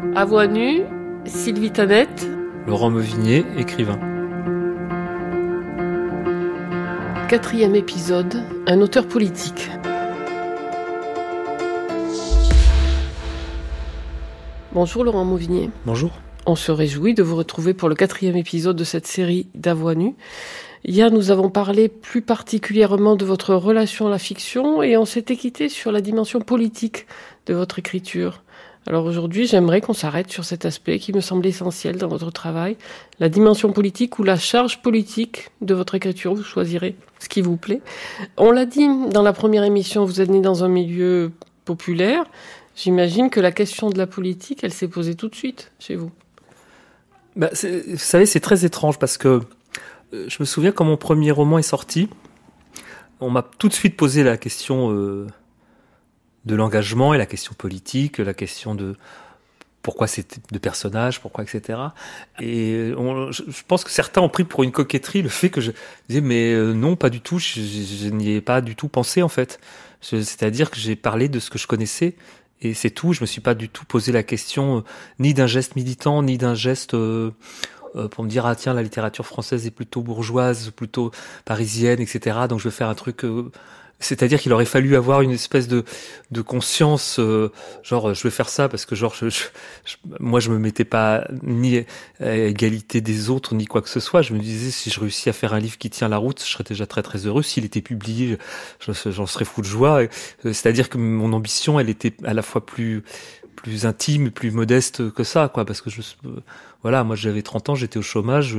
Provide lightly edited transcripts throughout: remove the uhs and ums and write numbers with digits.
À voix nue, Sylvie Tanette, Laurent Meuvigné, écrivain. 4e épisode, un auteur politique. Bonjour Laurent Meuvigné. Bonjour. On se réjouit de vous retrouver pour le 4e épisode de cette série d'À voix nue. Hier, nous avons parlé plus particulièrement de votre relation à la fiction et on s'était quitté sur la dimension politique de votre écriture. Alors aujourd'hui, j'aimerais qu'on s'arrête sur cet aspect qui me semble essentiel dans votre travail, la dimension politique ou la charge politique de votre écriture. Vous choisirez ce qui vous plaît. On l'a dit dans la première émission, vous êtes né dans un milieu populaire. J'imagine que la question de la politique, elle s'est posée tout de suite chez vous. Vous savez, c'est très étrange parce que je me souviens quand mon premier roman est sorti, on m'a tout de suite posé la question de l'engagement et la question politique, la question de pourquoi c'était de personnages, pourquoi, etc. Et je pense que certains ont pris pour une coquetterie le fait que je disais mais non, pas du tout, je n'y ai pas du tout pensé en fait. C'est-à-dire que j'ai parlé de ce que je connaissais et c'est tout. Je me suis pas du tout posé la question ni d'un geste militant, ni d'un geste pour me dire ah tiens la littérature française est plutôt bourgeoise, plutôt parisienne, etc. Donc je vais faire un truc. C'est-à-dire qu'il aurait fallu avoir une espèce de conscience, genre je vais faire ça parce que genre moi je me mettais pas ni à égalité des autres ni quoi que ce soit. Je me disais si je réussis à faire un livre qui tient la route, je serais déjà très très heureux. S'il était publié, j'en serais fou de joie. C'est-à-dire que mon ambition, elle était à la fois plus intime, plus modeste que ça, quoi, parce que voilà, moi j'avais 30 ans, j'étais au chômage,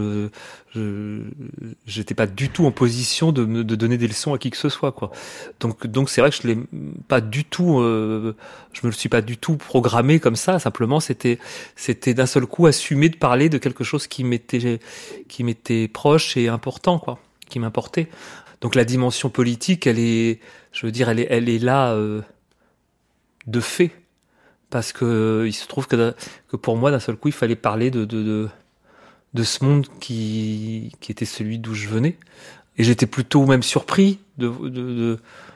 j'étais pas du tout en position de donner des leçons à qui que ce soit, quoi. Donc c'est vrai que je l'ai pas du tout, je me le suis pas du tout programmé comme ça. Simplement, c'était d'un seul coup assumé de parler de quelque chose qui m'était proche et important, quoi, qui m'importait. Donc la dimension politique, elle est là de fait. Parce que il se trouve que pour moi, d'un seul coup, il fallait parler de ce monde qui était celui d'où je venais. Et j'étais plutôt même surpris de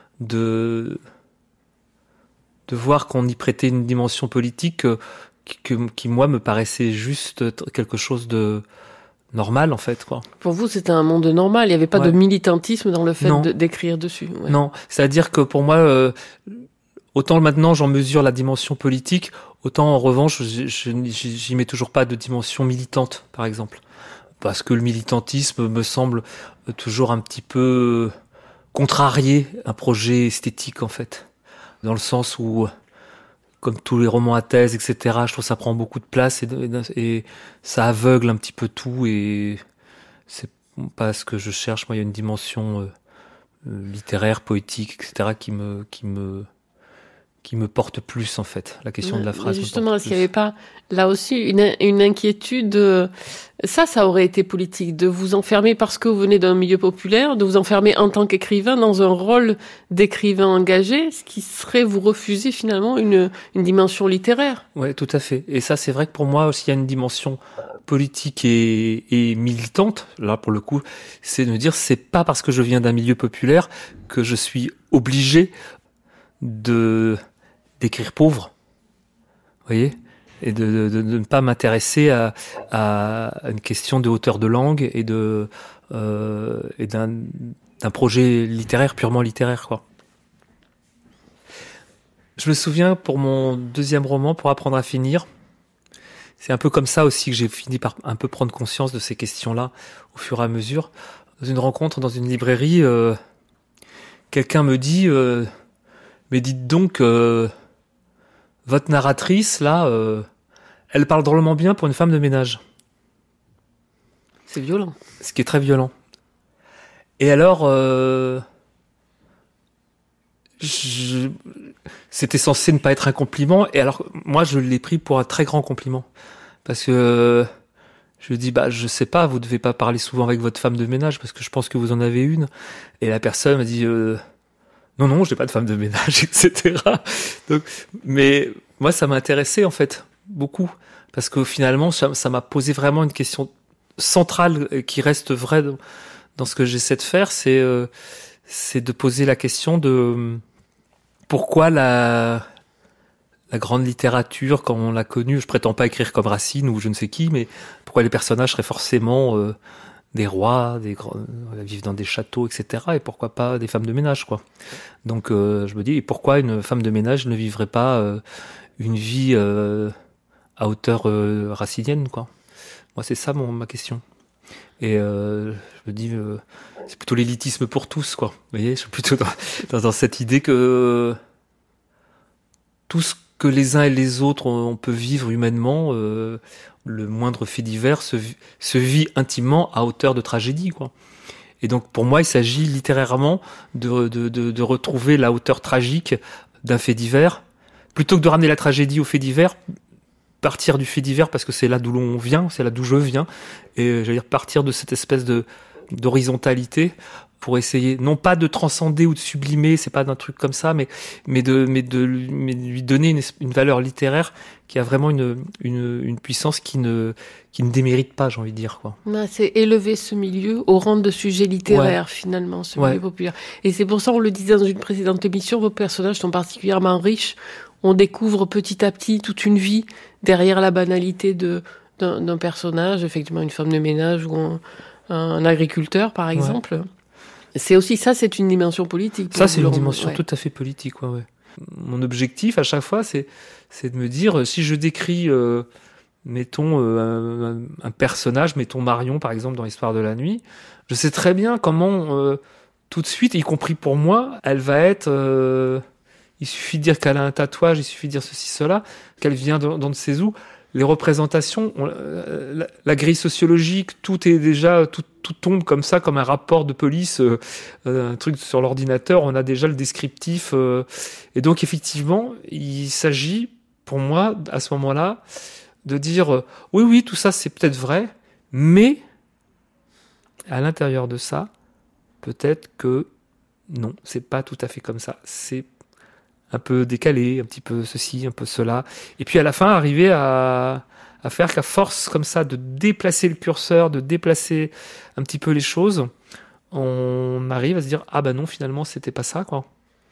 voir qu'on y prêtait une dimension politique qui moi, me paraissait juste quelque chose de normal, en fait, quoi. Pour vous, c'était un monde normal. Il n'y avait pas de militantisme dans le fait d'écrire dessus. Ouais. Non, c'est-à-dire que pour moi... autant maintenant j'en mesure la dimension politique, autant en revanche j'y mets toujours pas de dimension militante, par exemple. Parce que le militantisme me semble toujours un petit peu contrarier un projet esthétique, en fait. Dans le sens où, comme tous les romans à thèse, etc., je trouve que ça prend beaucoup de place et ça aveugle un petit peu tout et c'est pas ce que je cherche. Moi, il y a une dimension littéraire, poétique, etc., qui me porte plus, en fait. La question de la phrase. Justement, est-ce qu'il n'y avait pas, là aussi, une inquiétude, ça aurait été politique, de vous enfermer parce que vous venez d'un milieu populaire, de vous enfermer en tant qu'écrivain dans un rôle d'écrivain engagé, ce qui serait vous refuser finalement une dimension littéraire. Ouais, tout à fait. Et ça, c'est vrai que pour moi aussi, il y a une dimension politique et militante. Là, pour le coup, c'est de me dire, c'est pas parce que je viens d'un milieu populaire que je suis obligé d'écrire pauvre, vous voyez, et de ne pas m'intéresser à une question de hauteur de langue et d'un projet littéraire, purement littéraire, quoi. Je me souviens pour mon deuxième roman, Pour apprendre à finir, c'est un peu comme ça aussi que j'ai fini par un peu prendre conscience de ces questions-là au fur et à mesure. Dans une rencontre dans une librairie, quelqu'un me dit mais dites donc, votre narratrice, là, elle parle drôlement bien pour une femme de ménage. C'est violent. Ce qui est très violent. Et alors, c'était censé ne pas être un compliment, et alors, moi, je l'ai pris pour un très grand compliment. Parce que je lui dis, je sais pas, vous devez pas parler souvent avec votre femme de ménage, parce que je pense que vous en avez une. Et la personne m'a dit... Non, j'ai pas de femme de ménage, etc. Donc, mais moi, ça m'a intéressé, en fait, beaucoup. Parce que finalement, ça m'a posé vraiment une question centrale qui reste vraie dans ce que j'essaie de faire. C'est de poser la question de pourquoi la la grande littérature, quand on l'a connue, je prétends pas écrire comme Racine ou je ne sais qui, mais pourquoi les personnages seraient forcément des rois, vivent dans des châteaux, etc. Et pourquoi pas des femmes de ménage, quoi. Donc je me dis, et pourquoi une femme de ménage ne vivrait pas une vie à hauteur racinienne, quoi. Moi, c'est ça ma question. Et je me dis, c'est plutôt l'élitisme pour tous, quoi. Vous voyez, je suis plutôt dans cette idée que tout ce que les uns et les autres on peut vivre humainement, le moindre fait divers se vit intimement à hauteur de tragédie, quoi. Et donc pour moi, il s'agit littérairement de retrouver la hauteur tragique d'un fait divers, plutôt que de ramener la tragédie au fait divers, partir du fait divers parce que c'est là d'où l'on vient, c'est là d'où je viens, et j'allais dire partir de cette espèce d'horizontalité pour essayer non pas de transcender ou de sublimer, c'est pas d'un truc comme ça, mais de lui donner une valeur littéraire qui a vraiment une puissance qui ne démérite pas, j'ai envie de dire, quoi. C'est élever ce milieu au rang de sujet littéraire, finalement, ce milieu populaire. Et c'est pour ça, on le disait dans une précédente émission, vos personnages sont particulièrement riches. On découvre petit à petit toute une vie derrière la banalité d'un personnage, effectivement une femme de ménage ou un agriculteur, par exemple. C'est aussi ça, c'est une dimension politique. Ça, c'est une dimension tout à fait politique, ouais. Mon objectif, à chaque fois, c'est de me dire, si je décris, mettons, un personnage, mettons Marion, par exemple, dans l'Histoire de la nuit, je sais très bien comment, tout de suite, y compris pour moi, elle va être... il suffit de dire qu'elle a un tatouage, il suffit de dire ceci, cela, qu'elle vient d'on ne sait où. Les représentations, la grille sociologique, tout est déjà, tout tombe comme ça, comme un rapport de police, un truc sur l'ordinateur, on a déjà le descriptif. Et donc, effectivement, il s'agit, pour moi, à ce moment-là, de dire, oui, tout ça, c'est peut-être vrai, mais à l'intérieur de ça, peut-être que non, c'est pas tout à fait comme ça. C'est un peu décalé, un petit peu ceci, un peu cela. Et puis à la fin, arriver à faire qu'à force comme ça de déplacer le curseur, de déplacer un petit peu les choses, on arrive à se dire « Ah ben non, finalement, c'était pas ça, quoi ».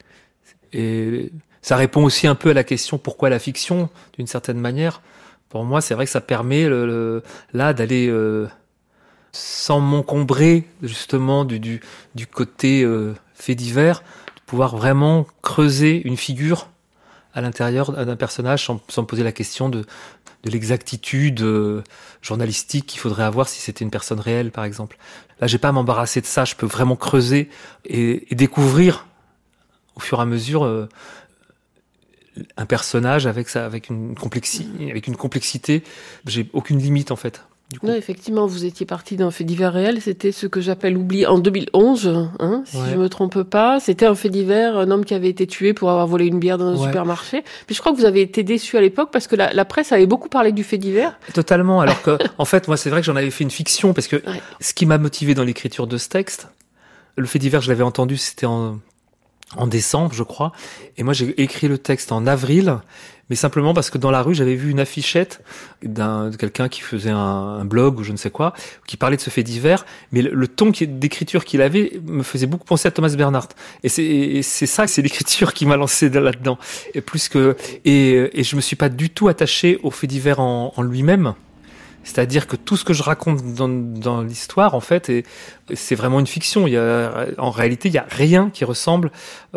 Et ça répond aussi un peu à la question « Pourquoi la fiction ?» d'une certaine manière. Pour moi, c'est vrai que ça permet là d'aller... sans m'encombrer justement du côté fait divers, pouvoir vraiment creuser une figure à l'intérieur d'un personnage sans me poser la question de l'exactitude journalistique qu'il faudrait avoir si c'était une personne réelle, par exemple. Là, j'ai pas à m'embarrasser de ça, je peux vraiment creuser et découvrir au fur et à mesure un personnage avec une complexité. J'ai aucune limite, en fait. Non, effectivement, vous étiez parti d'un fait divers réel, c'était ce que j'appelle l'oubli en 2011, si je me trompe pas. C'était un fait divers, un homme qui avait été tué pour avoir volé une bière dans un supermarché. Puis je crois que vous avez été déçu à l'époque parce que la presse avait beaucoup parlé du fait divers. Totalement, alors que, en fait, moi, c'est vrai que j'en avais fait une fiction parce que ce qui m'a motivé dans l'écriture de ce texte, le fait divers, je l'avais entendu, c'était en décembre, je crois. Et moi, j'ai écrit le texte en avril, mais simplement parce que dans la rue, j'avais vu une affichette de quelqu'un qui faisait un blog ou je ne sais quoi, qui parlait de ce fait divers, mais le ton d'écriture qu'il avait me faisait beaucoup penser à Thomas Bernhardt. Et c'est ça, c'est l'écriture qui m'a lancé là-dedans. Et je me suis pas du tout attaché au fait divers en lui-même. C'est-à-dire que tout ce que je raconte dans l'histoire, en fait, c'est vraiment une fiction. En réalité, il y a rien qui ressemble.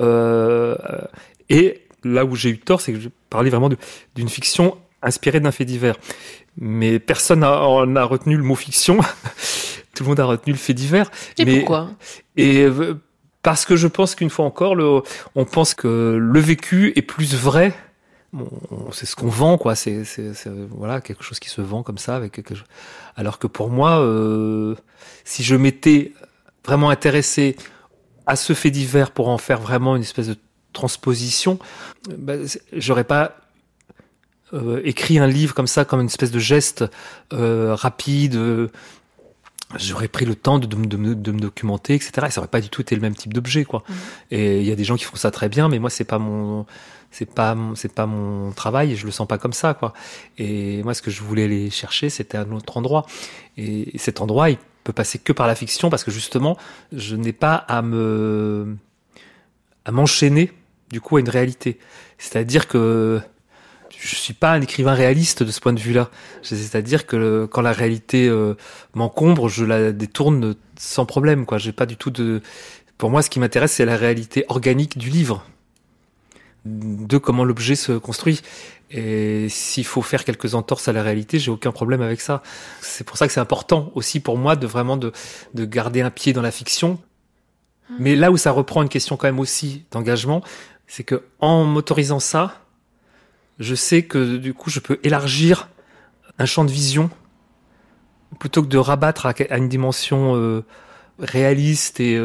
Et là où j'ai eu tort, c'est que je parlais vraiment d'une fiction inspirée d'un fait divers. Mais personne n'a retenu le mot fiction. Tout le monde a retenu le fait divers. Pourquoi ? Parce que je pense qu'une fois encore, on pense que le vécu est plus vrai. Bon, c'est ce qu'on vend, quoi. C'est voilà, quelque chose qui se vend comme ça, avec quelque chose. Alors que pour moi, si je m'étais vraiment intéressé à ce fait divers pour en faire vraiment une espèce de transposition, j'aurais pas écrit un livre comme ça, comme une espèce de geste rapide. J'aurais pris le temps de me documenter, etc. Et ça aurait pas du tout été le même type d'objet, quoi. Et il y a des gens qui font ça très bien, mais moi, c'est pas mon travail et je le sens pas comme ça, quoi. Et moi, ce que je voulais aller chercher, c'était un autre endroit. Et cet endroit, il peut passer que par la fiction parce que justement, je n'ai pas à m'enchaîner, du coup, à une réalité. C'est-à-dire que je suis pas un écrivain réaliste de ce point de vue-là. C'est-à-dire que quand la réalité m'encombre, je la détourne sans problème, quoi. J'ai pas du tout de... Pour moi, ce qui m'intéresse, c'est la réalité organique du livre, de comment l'objet se construit. Et s'il faut faire quelques entorses à la réalité, j'ai aucun problème avec ça. C'est pour ça que c'est important aussi pour moi de garder un pied dans la fiction. Mais là où ça reprend une question quand même aussi d'engagement, c'est que en m'autorisant ça, je sais que du coup je peux élargir un champ de vision plutôt que de rabattre à une dimension réaliste et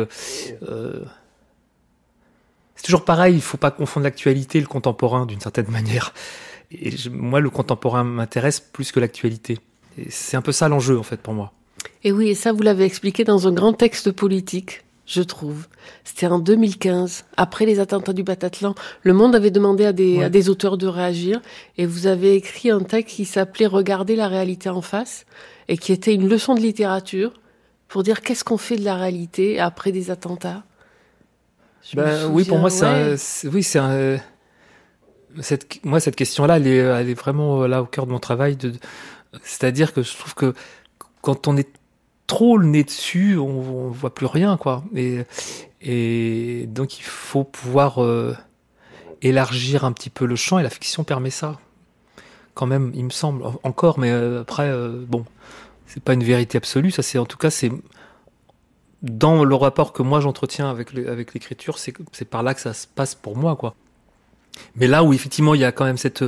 c'est toujours pareil, il faut pas confondre l'actualité et le contemporain d'une certaine manière. Et moi, le contemporain m'intéresse plus que l'actualité. Et c'est un peu ça l'enjeu, en fait, pour moi. Et oui, et ça, vous l'avez expliqué dans un grand texte politique, je trouve. C'était en 2015, après les attentats du Bataclan. Le Monde avait demandé à des auteurs de réagir, et vous avez écrit un texte qui s'appelait « Regarder la réalité en face », et qui était une leçon de littérature pour dire qu'est-ce qu'on fait de la réalité après des attentats. Oui, pour moi, cette question-là, elle est vraiment là au cœur de mon travail. C'est-à-dire que je trouve que quand on est trop le nez dessus, on voit plus rien, quoi. Et donc il faut pouvoir élargir un petit peu le champ, et la fiction permet ça. Quand même, il me semble. Encore, mais après, bon, c'est pas une vérité absolue. Ça, c'est dans le rapport que moi j'entretiens avec l'écriture, c'est par là que ça se passe pour moi, quoi. Mais là où effectivement il y a quand même cette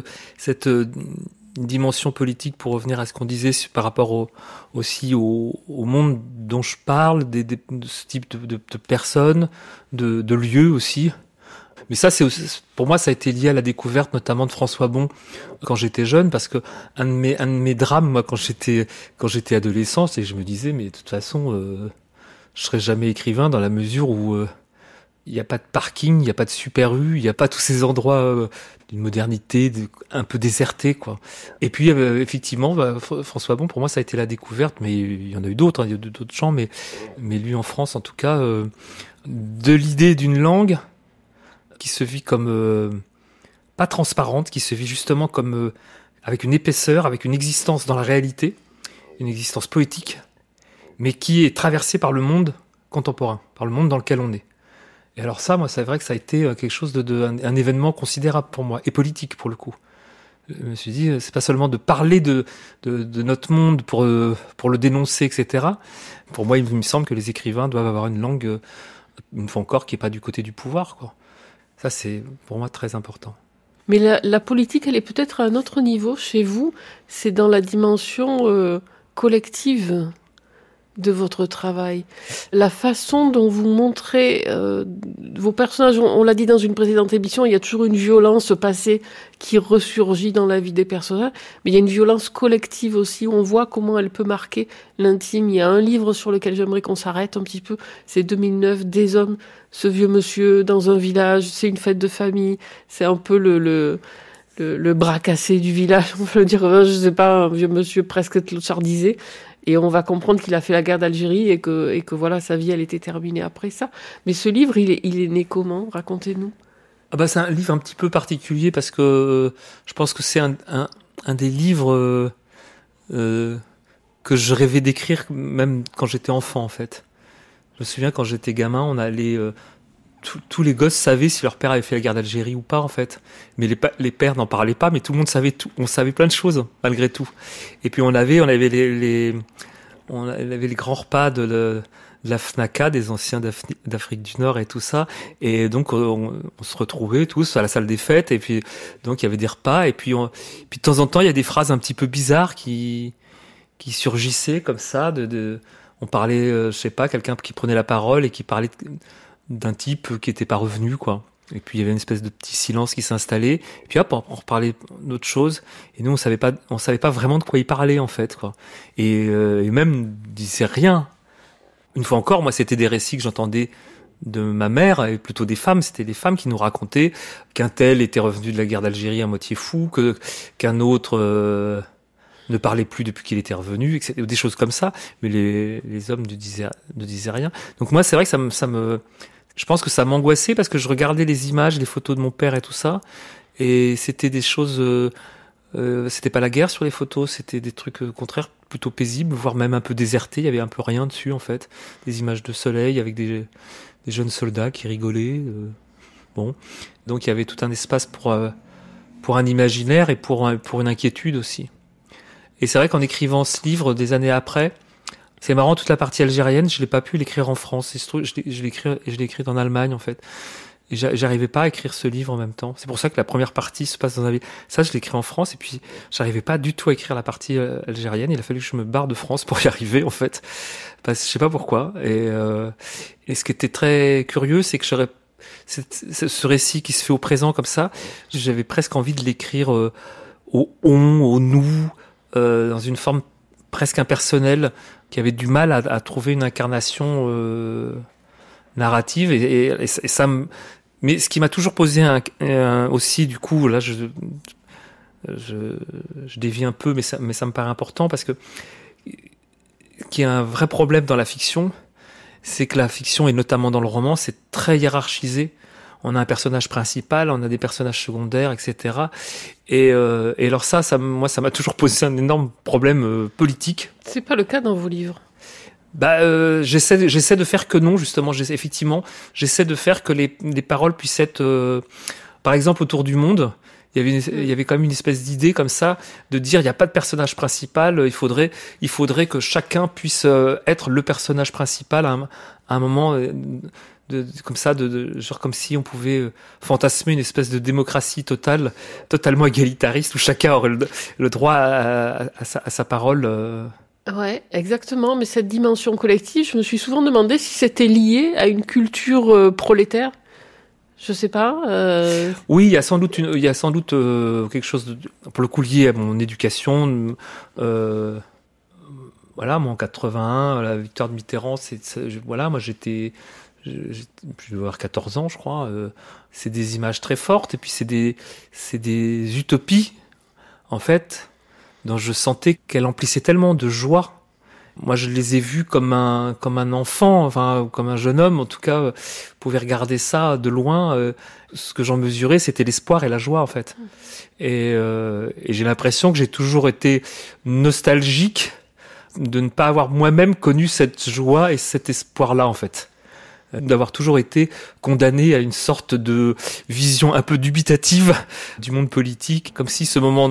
dimension politique, pour revenir à ce qu'on disait par rapport aussi au monde dont je parle, de ce type de personnes, de lieux aussi. Mais ça, pour moi, ça a été lié à la découverte notamment de François Bon quand j'étais jeune, parce que un de mes drames, moi, quand j'étais adolescent, c'est que je me disais, mais de toute façon, je serai jamais écrivain dans la mesure où il n'y a pas de parking, il n'y a pas de Super U, il n'y a pas tous ces endroits d'une modernité un peu désertés, quoi. Et puis effectivement, François Bon, pour moi, ça a été la découverte, mais il y en a eu d'autres, hein, il y a eu d'autres gens, mais lui en France, en tout cas, de l'idée d'une langue qui se vit comme pas transparente, qui se vit justement comme avec une épaisseur, avec une existence dans la réalité, une existence poétique, mais qui est traversée par le monde contemporain, par le monde dans lequel on est. Et alors ça, moi, c'est vrai que ça a été quelque chose un événement considérable pour moi, et politique pour le coup. Je me suis dit, c'est pas seulement de parler de notre monde pour le dénoncer, etc. Pour moi, il me semble que les écrivains doivent avoir une langue, une fois encore, qui est pas du côté du pouvoir, quoi. Ça, c'est pour moi très important. Mais la politique, elle est peut-être à un autre niveau chez vous. C'est dans la dimension collective de votre travail. La façon dont vous montrez vos personnages, on l'a dit dans une précédente émission, il y a toujours une violence passée qui ressurgit dans la vie des personnages, mais il y a une violence collective aussi, où on voit comment elle peut marquer l'intime. Il y a un livre sur lequel j'aimerais qu'on s'arrête un petit peu, c'est 2009, Des hommes, ce vieux monsieur dans un village, c'est une fête de famille, c'est un peu le bras cassé du village, on peut le dire, je sais pas, un vieux monsieur presque clochardisé. Et on va comprendre qu'il a fait la guerre d'Algérie et que voilà, sa vie, elle était terminée après ça. Mais ce livre, il est né comment? Racontez-nous. Ah bah, c'est un livre un petit peu particulier parce que je pense que c'est un des livres que je rêvais d'écrire même quand j'étais enfant, en fait. Je me souviens, quand j'étais gamin, on allait... tous les gosses savaient si leur père avait fait la guerre d'Algérie ou pas, en fait. Mais les pères n'en parlaient pas, mais tout le monde savait tout. On savait plein de choses, malgré tout. Et puis on avait les grands repas de la FNACA, des anciens d'Afrique du Nord et tout ça. Et donc on se retrouvait tous à la salle des fêtes, et puis donc il y avait des repas, et puis de temps en temps il y a des phrases un petit peu bizarres qui surgissaient comme ça. On parlait, je sais pas, quelqu'un qui prenait la parole et qui parlait d'un type qui était pas revenu, quoi. Et puis il y avait une espèce de petit silence qui s'installait. Et puis hop, on reparlait d'autre chose. Et nous, on savait pas vraiment de quoi il parlait, en fait, quoi. Et même, il disait rien. Une fois encore, moi, c'était des récits que j'entendais de ma mère, et plutôt des femmes. C'était des femmes qui nous racontaient qu'un tel était revenu de la guerre d'Algérie à moitié fou, qu'un autre ne parlait plus depuis qu'il était revenu, etc. Des choses comme ça. Mais les hommes ne disaient rien. Donc moi, c'est vrai que je pense que ça m'angoissait, parce que je regardais les images, les photos de mon père et tout ça, Et c'était des choses, c'était pas la guerre sur les photos, c'était des trucs au contraire plutôt paisibles, voire même un peu désertés. Il y avait un peu rien dessus en fait, des images de soleil avec des jeunes soldats qui rigolaient. Bon, donc il y avait tout un espace pour un imaginaire et pour une inquiétude aussi. Et c'est vrai qu'en écrivant ce livre des années après, c'est marrant, toute la partie algérienne, je l'ai pas pu l'écrire en France. Je l'ai écrit en Allemagne en fait. Et j'arrivais pas à écrire ce livre en même temps. C'est pour ça que la première partie se passe dans un ville. Ça, je l'ai écrit en France et puis j'arrivais pas du tout à écrire la partie algérienne. Il a fallu que je me barre de France pour y arriver en fait. Parce que je sais pas pourquoi. Et ce qui était très curieux, c'est que ce récit qui se fait au présent comme ça, j'avais presque envie de l'écrire au on, au nous, dans une forme presque impersonnelle, qui avait du mal à trouver une incarnation narrative et ça mais ce qui m'a toujours posé aussi du coup là je dévie un peu mais ça me paraît important parce que qu'il y a un vrai problème dans la fiction, c'est que la fiction et notamment dans le roman c'est très hiérarchisé. On a un personnage principal, on a des personnages secondaires, etc. Et alors moi ça m'a toujours posé un énorme problème politique. C'est pas le cas dans vos livres. J'essaie de faire que non, justement. J'essaie de faire que les paroles puissent être, par exemple, autour du monde. Il y avait quand même une espèce d'idée comme ça de dire il n'y a pas de personnage principal. Il faudrait que chacun puisse être le personnage principal à un moment. Comme ça, genre comme si on pouvait fantasmer une espèce de démocratie totalement égalitariste où chacun aurait le droit à sa parole. Ouais, exactement. Mais cette dimension collective, je me suis souvent demandé si c'était lié à une culture prolétaire. Je sais pas. Oui, il y a sans doute quelque chose pour le coup lié à mon éducation. Voilà, moi en 81, la victoire de Mitterrand, voilà, moi je devais avoir 14 ans, je crois. C'est des images très fortes et puis c'est des utopies en fait, dont je sentais qu'elle emplissait tellement de joie. Moi, je les ai vus comme un enfant, enfin, comme un jeune homme, en tout cas, pouvait regarder ça de loin. Ce que j'en mesurais, c'était l'espoir et la joie, en fait. Et j'ai l'impression que j'ai toujours été nostalgique de ne pas avoir moi-même connu cette joie et cet espoir-là, en fait. D'avoir toujours été condamné à une sorte de vision un peu dubitative du monde politique, comme si ce moment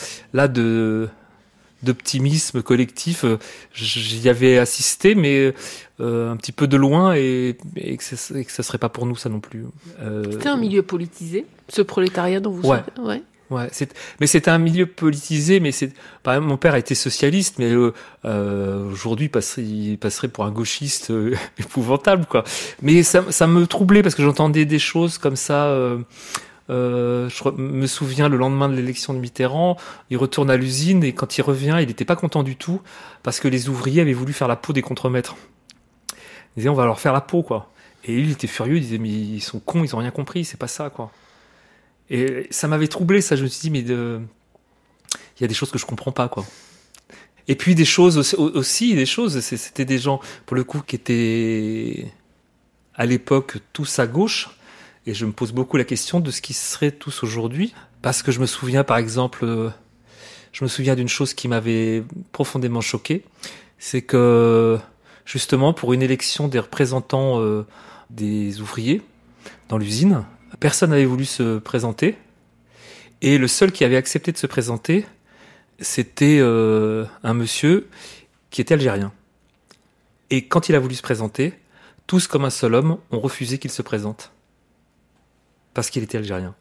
d'optimisme collectif, j'y avais assisté, mais un petit peu de loin, et que ça serait pas pour nous, ça non plus. C'était un milieu politisé, ce prolétariat dont vous ouais. savez. Ouais. Ouais, mais c'était un milieu politisé, mais par exemple, mon père a été socialiste, mais aujourd'hui il passerait pour un gauchiste épouvantable, quoi. Mais ça me troublait parce que j'entendais des choses comme ça. Je me souviens le lendemain de l'élection de Mitterrand, il retourne à l'usine et quand il revient, il n'était pas content du tout parce que les ouvriers avaient voulu faire la peau des contremaîtres. Ils disaient on va leur faire la peau, quoi. Et lui, il était furieux, il disait mais ils sont cons, ils ont rien compris, c'est pas ça, quoi. Et ça m'avait troublé, ça. Je me suis dit, mais il y a des choses que je comprends pas, quoi. Et puis des choses aussi, c'était des gens, pour le coup, qui étaient à l'époque tous à gauche. Et je me pose beaucoup la question de ce qu'ils seraient tous aujourd'hui. Parce que je me souviens, par exemple, d'une chose qui m'avait profondément choqué. C'est que, justement, pour une élection des représentants des ouvriers dans l'usine, personne n'avait voulu se présenter. Et le seul qui avait accepté de se présenter, c'était un monsieur qui était algérien. Et quand il a voulu se présenter, tous comme un seul homme ont refusé qu'il se présente. Parce qu'il était algérien.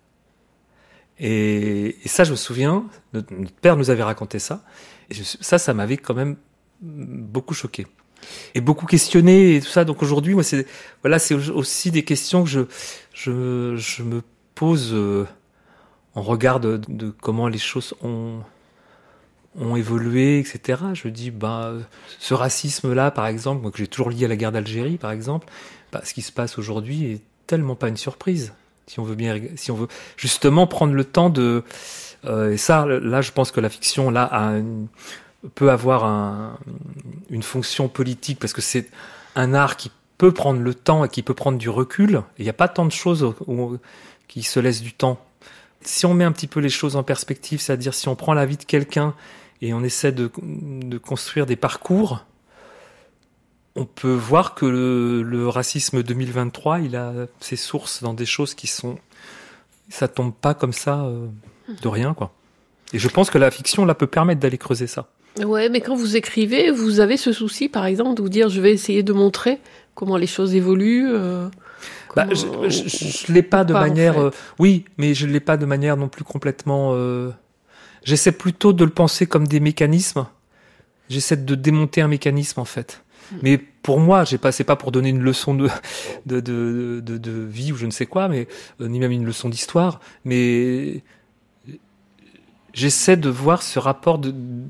Et ça, je me souviens, notre père nous avait raconté ça. Et ça m'avait quand même beaucoup choqué. Et beaucoup questionné et tout ça. Donc aujourd'hui, moi, c'est aussi des questions que je me pose en regard de comment les choses ont évolué, etc. Je me dis, ce racisme-là, par exemple, moi, que j'ai toujours lié à la guerre d'Algérie, par exemple, ce qui se passe aujourd'hui est tellement pas une surprise. Si on veut justement prendre le temps de, et ça, là, je pense que la fiction, là, peut avoir une fonction politique parce que c'est un art qui peut prendre le temps et qui peut prendre du recul. Il n'y a pas tant de choses qui se laissent du temps Si on met un petit peu les choses en perspective, c'est-à-dire si on prend la vie de quelqu'un et on essaie de construire des parcours, on peut voir que le racisme 2023, il a ses sources dans des choses qui sont... Ça tombe pas comme ça de rien, quoi. Et je pense que la fiction, là, peut permettre d'aller creuser ça. Ouais, mais quand vous écrivez, vous avez ce souci, par exemple, de vous dire, je vais essayer de montrer comment les choses évoluent. Je l'ai pas de manière... en fait. Oui, mais je l'ai pas de manière non plus complètement... J'essaie plutôt de le penser comme des mécanismes. J'essaie de démonter un mécanisme, en fait. Mais pour moi, c'est pas pour donner une leçon de vie ou je ne sais quoi, mais ni même une leçon d'histoire, mais j'essaie de voir ce rapport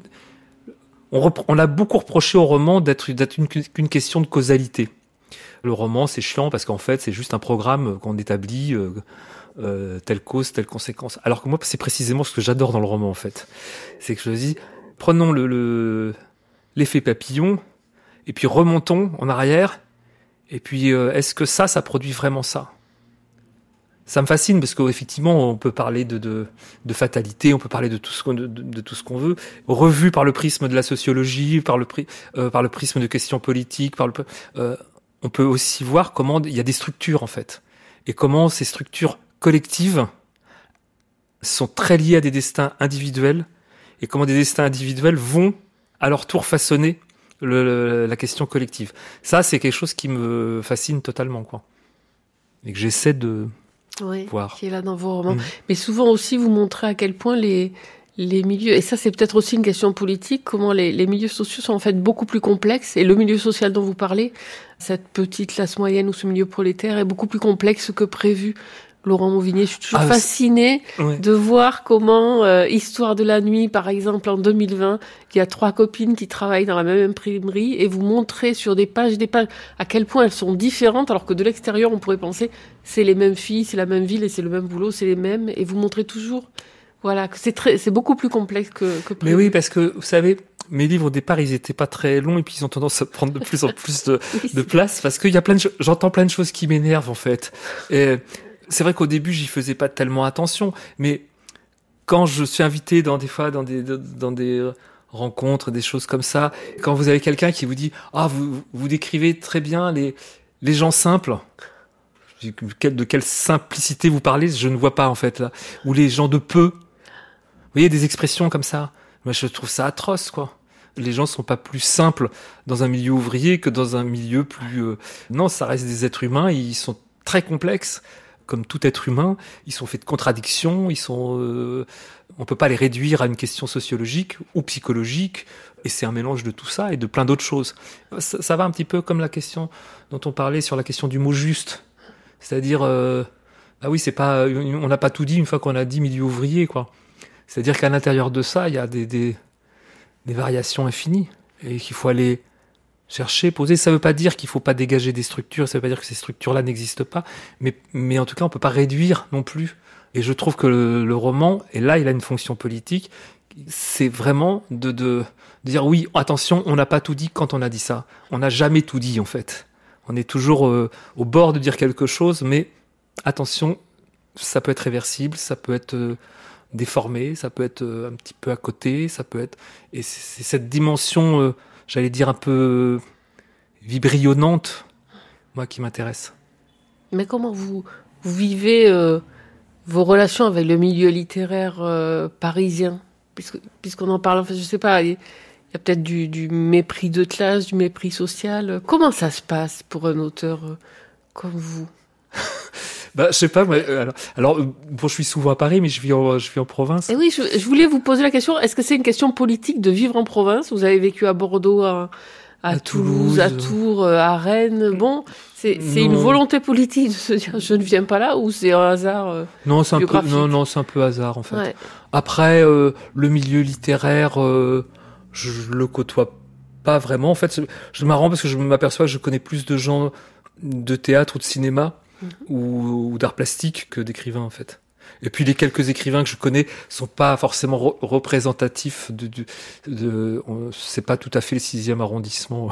on a beaucoup reproché au roman d'être qu'une question de causalité. Le roman, c'est chiant parce qu'en fait, c'est juste un programme qu'on établit, telle cause, telle conséquence. Alors que moi, c'est précisément ce que j'adore dans le roman, en fait. C'est que je me dis, prenons l'effet papillon, et puis remontons en arrière, et puis est-ce que ça produit vraiment ça ? Ça me fascine parce qu'effectivement, on peut parler de fatalité, on peut parler de tout ce qu'on veut, revu par le prisme de la sociologie, par le prisme de questions politiques, on peut aussi voir comment il y a des structures en fait, et comment ces structures collectives sont très liées à des destins individuels, et comment des destins individuels vont à leur tour façonner la question collective. Ça, c'est quelque chose qui me fascine totalement, quoi. Et que j'essaie de voir. Qui est là dans vos romans. Mais souvent aussi, vous montrez à quel point les milieux, et ça c'est peut-être aussi une question politique, comment les milieux sociaux sont en fait beaucoup plus complexes, et le milieu social dont vous parlez, cette petite classe moyenne ou ce milieu prolétaire est beaucoup plus complexe que prévu. Laurent Mauvigné, je suis toujours fascinée de voir comment Histoire de la nuit, par exemple, en 2020, il y a 3 copines qui travaillent dans la même imprimerie et vous montrez sur des pages à quel point elles sont différentes, alors que de l'extérieur, on pourrait penser c'est les mêmes filles, c'est la même ville et c'est le même boulot, c'est les mêmes, et vous montrez toujours, voilà, que c'est beaucoup plus complexe que prévu. Mais oui, parce que, vous savez, mes livres au départ, ils étaient pas très longs et puis ils ont tendance à prendre de plus en plus de place parce qu'il y a j'entends plein de choses qui m'énervent, en fait. Et c'est vrai qu'au début, j'y faisais pas tellement attention, mais quand je suis invité dans des rencontres, des choses comme ça, quand vous avez quelqu'un qui vous dit vous décrivez très bien les gens simples, de quelle simplicité vous parlez, je ne vois pas en fait là, ou les gens de peu. Vous voyez des expressions comme ça. Moi, je trouve ça atroce, quoi. Les gens sont pas plus simples dans un milieu ouvrier que dans un milieu plus non, ça reste des êtres humains, ils sont très complexes. Comme tout être humain, ils sont faits de contradictions, on peut pas les réduire à une question sociologique ou psychologique, et c'est un mélange de tout ça et de plein d'autres choses. Ça va un petit peu comme la question dont on parlait sur la question du mot juste. C'est-à-dire, c'est pas, on n'a pas tout dit une fois qu'on a dit milieu ouvrier, quoi. C'est-à-dire qu'à l'intérieur de ça, il y a des variations infinies, et qu'il faut aller chercher, poser. Ça veut pas dire qu'il faut pas dégager des structures, ça veut pas dire que ces structures-là n'existent pas, mais en tout cas, on peut pas réduire non plus. Et je trouve que le roman, et là, il a une fonction politique, c'est vraiment de dire oui, attention, on n'a pas tout dit quand on a dit ça. On n'a jamais tout dit, en fait. On est toujours au bord de dire quelque chose, mais attention, ça peut être réversible, ça peut être déformé, ça peut être un petit peu à côté, ça peut être... Et c'est cette dimension... j'allais dire un peu vibrionnante, moi, qui m'intéresse. Mais comment vous vivez vos relations avec le milieu littéraire parisien, puisqu'on en parle, enfin, je sais pas, il y a peut-être du mépris de classe, du mépris social. Comment ça se passe pour un auteur comme vous ? Je sais pas, alors je suis souvent à Paris, mais je vis en province. Et oui, je voulais vous poser la question, est-ce que c'est une question politique de vivre en province ? Vous avez vécu à Bordeaux, à Toulouse, à Tours, à Rennes. Bon, c'est une volonté politique de se dire je ne viens pas là, ou c'est un hasard Non, c'est un peu hasard, en fait. Ouais. Après, le milieu littéraire, je le côtoie pas vraiment. En fait, c'est marrant parce que je m'aperçois que je connais plus de gens de théâtre ou de cinéma ou d'art plastique que d'écrivains, en fait. Et puis les quelques écrivains que je connais sont pas forcément représentatifs c'est pas tout à fait le 6e arrondissement.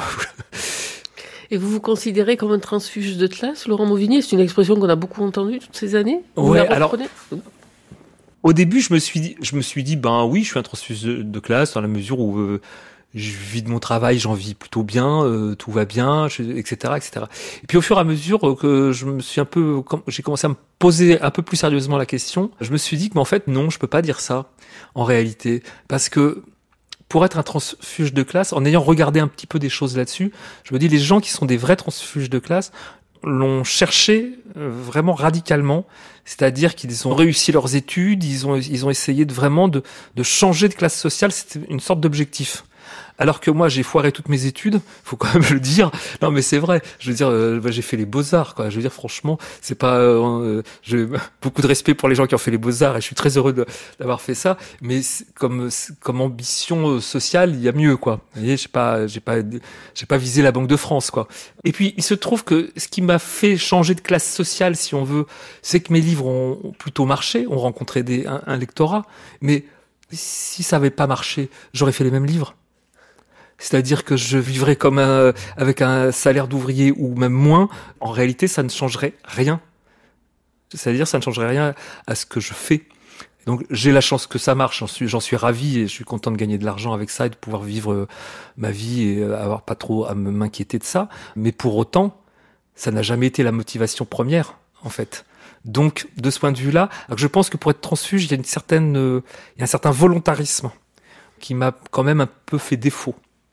Et vous vous considérez comme un transfuge de classe, Laurent Mauvigné ? C'est une expression qu'on a beaucoup entendue toutes ces années. Ouais, alors Au début, je me suis dit, ben oui, je suis un transfuge de classe dans la mesure où je vis de mon travail, j'en vis plutôt bien, tout va bien, etc., etc. Et puis au fur et à mesure que j'ai commencé à me poser un peu plus sérieusement la question, je me suis dit que, en fait, non, je peux pas dire ça en réalité, parce que pour être un transfuge de classe, en ayant regardé un petit peu des choses là-dessus, je me dis les gens qui sont des vrais transfuges de classe l'ont cherché vraiment radicalement, c'est-à-dire qu'ils ont réussi leurs études, ils ont essayé de changer de classe sociale, c'était une sorte d'objectif. Alors que moi, j'ai foiré toutes mes études, faut quand même le dire. Non, mais c'est vrai. Je veux dire, j'ai fait les beaux-arts, quoi. Je veux dire, franchement, c'est pas. J'ai beaucoup de respect pour les gens qui ont fait les beaux-arts et je suis très heureux d'avoir fait ça. Mais comme ambition sociale, il y a mieux, quoi. Vous voyez, j'ai pas visé la Banque de France, quoi. Et puis, il se trouve que ce qui m'a fait changer de classe sociale, si on veut, c'est que mes livres ont plutôt marché, ont rencontré un lectorat. Mais si ça avait pas marché, j'aurais fait les mêmes livres. C'est-à-dire que je vivrais avec un salaire d'ouvrier ou même moins. En réalité, ça ne changerait rien. C'est-à-dire, ça ne changerait rien à ce que je fais. Donc, j'ai la chance que ça marche. J'en suis ravi et je suis content de gagner de l'argent avec ça et de pouvoir vivre ma vie et avoir pas trop à m'inquiéter de ça. Mais pour autant, ça n'a jamais été la motivation première, en fait. Donc, de ce point de vue-là, je pense que pour être transfuge, il y a un certain volontarisme qui m'a quand même un peu fait défaut.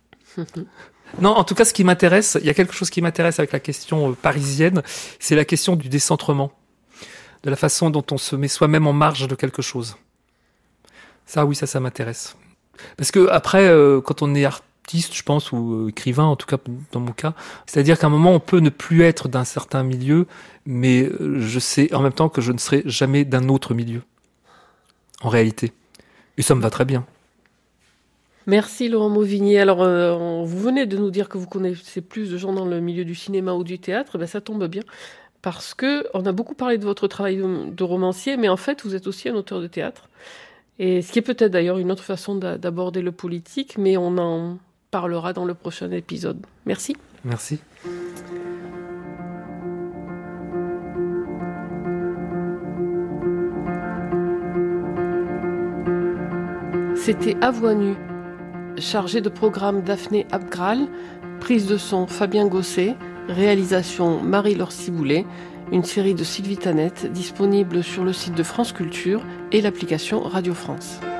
Non, en tout cas, il y a quelque chose qui m'intéresse avec la question parisienne, c'est la question du décentrement, de la façon dont on se met soi-même en marge de quelque chose. Ça, oui, ça m'intéresse. Parce que après, quand on est artiste, je pense, ou écrivain, en tout cas dans mon cas, c'est-à-dire qu'à un moment, on peut ne plus être d'un certain milieu, mais je sais en même temps que je ne serai jamais d'un autre milieu, en réalité. Et ça me va très bien. Merci Laurent Mauvignier. Alors, vous venez de nous dire que vous connaissez plus de gens dans le milieu du cinéma ou du théâtre. Ben, ça tombe bien, parce que on a beaucoup parlé de votre travail de romancier, mais en fait, vous êtes aussi un auteur de théâtre. Et ce qui est peut-être d'ailleurs une autre façon d'aborder le politique, mais on en parlera dans le prochain épisode. Merci. Merci. C'était À Voix nue. Chargé de programme Daphné Abgral, prise de son Fabien Gosset, réalisation Marie-Laure Ciboulet, une série de Sylvie Tanette disponible sur le site de France Culture et l'application Radio France.